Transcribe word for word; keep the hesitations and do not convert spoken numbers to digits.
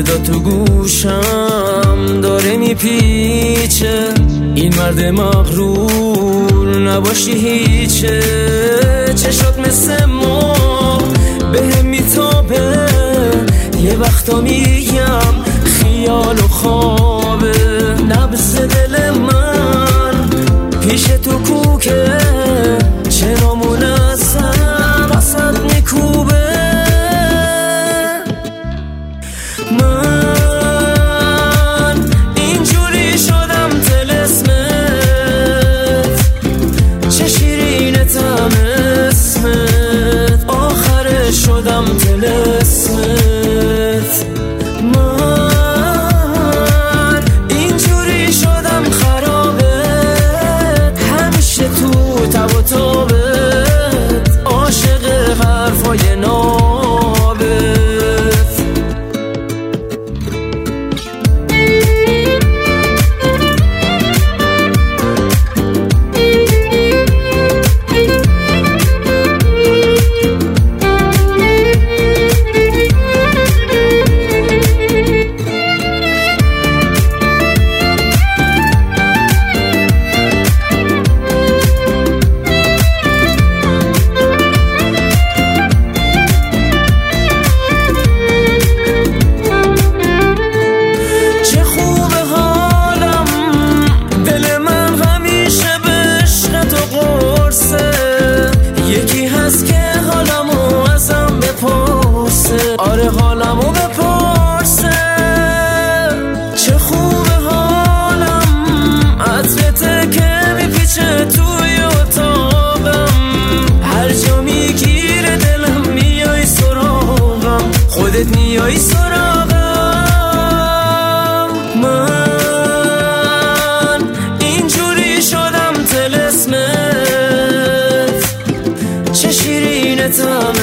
صدا تو گوشم داره میپیچه، این مرد مغرور نباشی هیچه. چشات مثل ما به هم میتابه، یه وقتا میگم خیال و خوابه. نبض دل من پیش تو کوکه، چرامون اصلا وسط میکوبه. من اینجوری شدم طلسمت، چه شیرینه طعم اسمت، آخره شدم طلسمت. من اینجوری شدم خرابت، همیشه تو تب و تابت، عاشق حرفای نابت. آره حالمو بپرسه، چه خوبه حالم، عطرته که میپیچه توی اتاقم، هر جا میگیره دلم میای سراغم، خودت میای سراغم. من اینجوری شدم طلسمت، چه شیرینه طعم